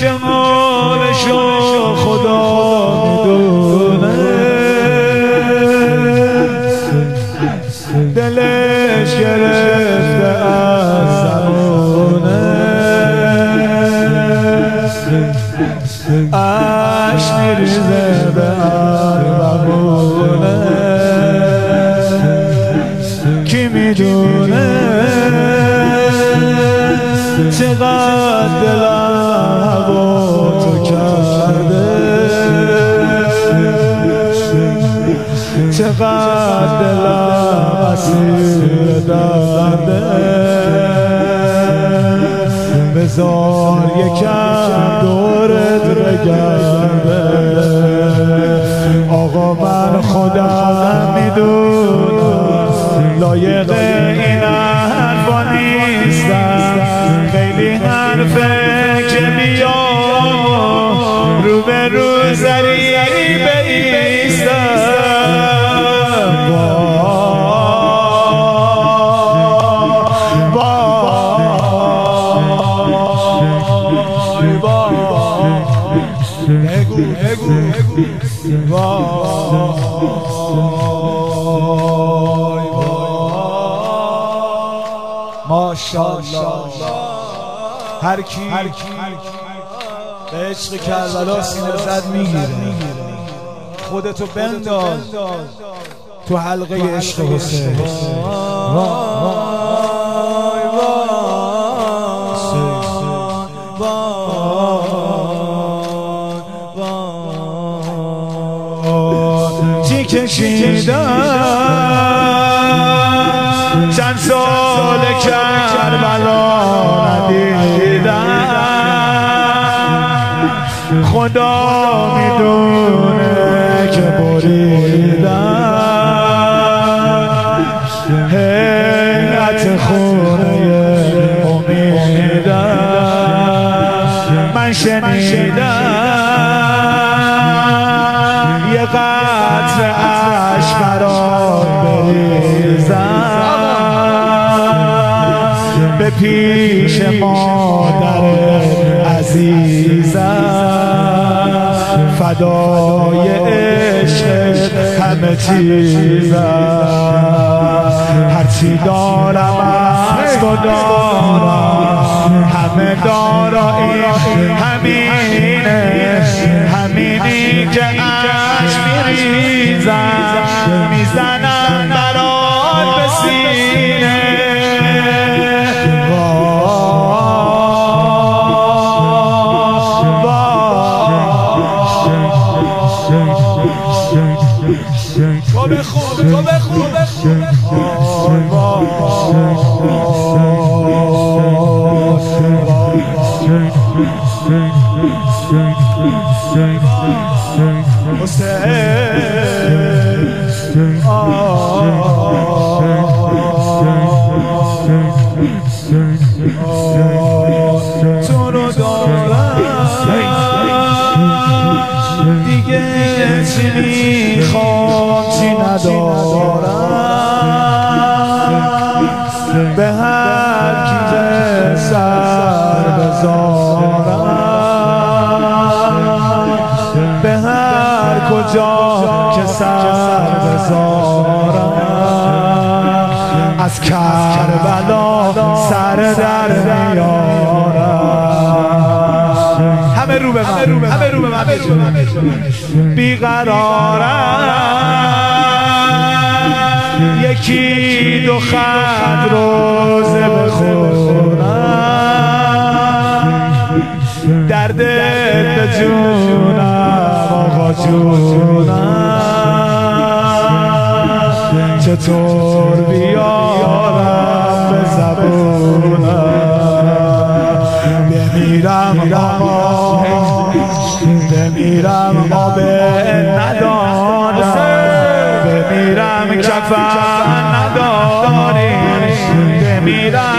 که حالشو خدا میدونه دلش گرفته از زمونه عشق میریزه به اربعونه کی میدونه چقدر دلم هوا تو کرده چقدر دلم اسیر درده بذار یکم دورت بگرده آقا من خودم میدونم لایق این حرفا نیستم خیلی حرفه که بیام رو به رو زری بایستم ماشاءالله هر کی به عشق کربلا سینه زد میگیره خودتو بنداز تو حلقه عشق حسین چی کشیدم چند سال کربلا ندیدم خدا میدونه که بریدم هیئت خونه امیدم من شنیدم یه قطره اشک برات بریزم به پیش مادر عزیزم فدای عشق همه چیزم هرچی دارم از تو دارم همه دارایی همینه همینی که عشق میریزم میزنم برات به سینه تو بخون تو رو دارم دیگه چی میخوام چی ندارم به هر کی سر بذارم به هر کجا که سر بذارم از کربلا سر در میارم همه رو به من بیقرارم یکی دو خط روزه بخونم دردت به جونم آقا جونم چطور بیارم به زبونم بمیرم آقا بمیرم آب ندانم بمیرم کفن نداری بمیرم